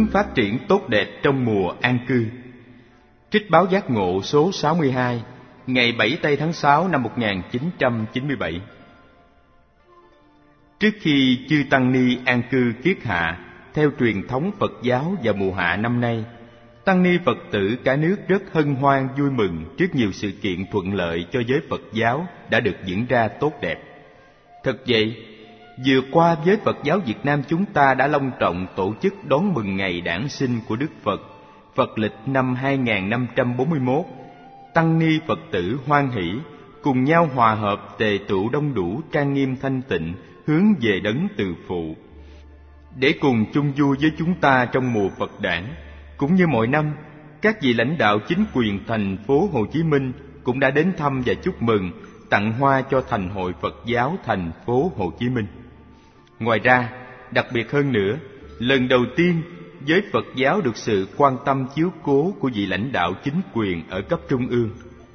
phát triển tốt đẹp trong mùa an cư. Trích báo Giác Ngộ số 62, ngày 7 tây tháng 6 năm 1997. Trước khi chư Tăng Ni an cư kiết hạ, theo truyền thống Phật giáo vào mùa hạ năm nay, Tăng ni Phật tử cả nước rất hân hoan vui mừng trước nhiều sự kiện thuận lợi cho giới Phật giáo đã được diễn ra tốt đẹp. Thật vậy, vừa qua giới Phật giáo Việt Nam chúng ta đã long trọng tổ chức đón mừng ngày đản sinh của Đức Phật, Phật lịch năm 2541. Tăng ni Phật tử hoan hỷ, cùng nhau hòa hợp tề tựu đông đủ trang nghiêm thanh tịnh, hướng về đấng từ phụ. Để cùng chung vui với chúng ta trong mùa Phật đản, cũng như mọi năm, các vị lãnh đạo chính quyền thành phố Hồ Chí Minh cũng đã đến thăm và chúc mừng, tặng hoa cho Thành hội Phật giáo thành phố Hồ Chí Minh. Ngoài ra, đặc biệt hơn nữa, lần đầu tiên giới Phật giáo được sự quan tâm chiếu cố của vị lãnh đạo chính quyền ở cấp trung ương.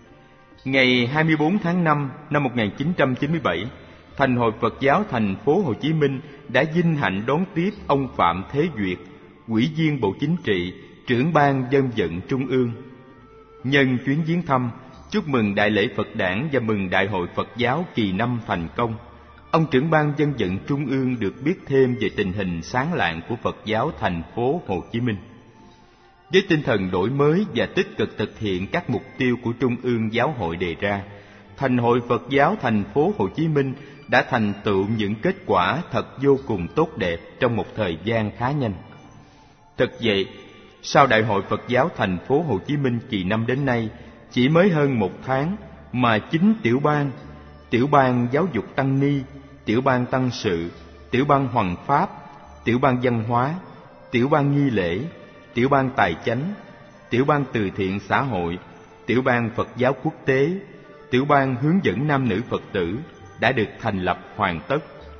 Ngày 24 tháng 5 năm 1997, Thành hội Phật giáo thành phố Hồ Chí Minh đã vinh hạnh đón tiếp ông Phạm Thế Duyệt, Ủy viên Bộ Chính trị, Trưởng ban Dân vận Trung ương. Nhân chuyến viếng thăm, chúc mừng Đại lễ Phật đản và mừng Đại hội Phật giáo kỳ 5 thành công, ông Trưởng ban Dân vận Trung ương được biết thêm về tình hình sáng lạng của Phật giáo thành phố Hồ Chí Minh. Với tinh thần đổi mới và tích cực thực hiện các mục tiêu của Trung ương Giáo hội đề ra, Thành hội Phật giáo thành phố Hồ Chí Minh đã thành tựu những kết quả thật vô cùng tốt đẹp trong một thời gian khá nhanh. Thật vậy, sau Đại hội Phật giáo thành phố Hồ Chí Minh kỳ 5 đến nay, chỉ mới hơn một tháng mà 9 tiểu ban giáo dục tăng ni, tiểu ban tăng sự, tiểu ban hoằng pháp, tiểu ban văn hóa, tiểu ban nghi lễ, tiểu ban tài chánh, tiểu ban từ thiện xã hội, tiểu ban Phật giáo quốc tế, tiểu ban hướng dẫn nam nữ Phật tử đã được thành lập hoàn tất.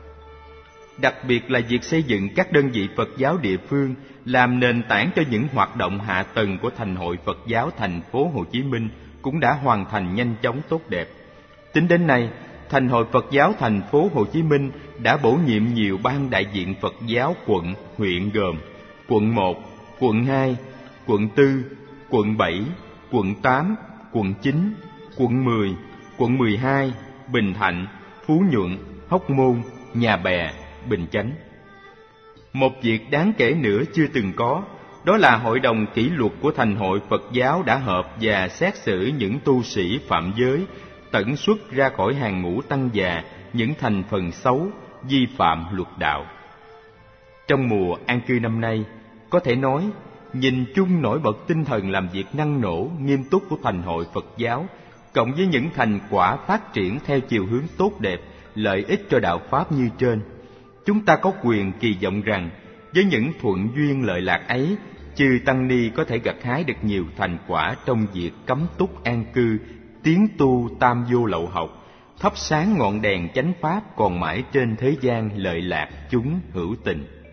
Đặc biệt là việc xây dựng các đơn vị Phật giáo địa phương làm nền tảng cho những hoạt động hạ tầng của Thành hội Phật giáo thành phố Hồ Chí Minh cũng đã hoàn thành nhanh chóng tốt đẹp. Tính đến nay, Thành hội Phật giáo thành phố Hồ Chí Minh đã bổ nhiệm nhiều ban đại diện Phật giáo quận, huyện gồm quận 1, quận 2, quận 4, quận 7, quận 8, quận 9, quận 10, quận 12, Bình Thạnh, Phú Nhuận, Hóc Môn, Nhà Bè, Bình Chánh. Một việc đáng kể nữa chưa từng có, đó là Hội đồng kỷ luật của Thành hội Phật giáo đã họp và xét xử những tu sĩ phạm giới, tẩn xuất ra khỏi hàng ngũ tăng già, những thành phần xấu, vi phạm luật đạo. Trong mùa an cư năm nay, có thể nói, nhìn chung nổi bật tinh thần làm việc năng nổ, nghiêm túc của Thành hội Phật giáo, cộng với những thành quả phát triển theo chiều hướng tốt đẹp, lợi ích cho đạo Pháp như trên, chúng ta có quyền kỳ vọng rằng, với những thuận duyên lợi lạc ấy, chư Tăng Ni có thể gặt hái được nhiều thành quả trong việc cấm túc an cư, tiến tu tam vô lậu học, thắp sáng ngọn đèn chánh Pháp còn mãi trên thế gian lợi lạc chúng hữu tình.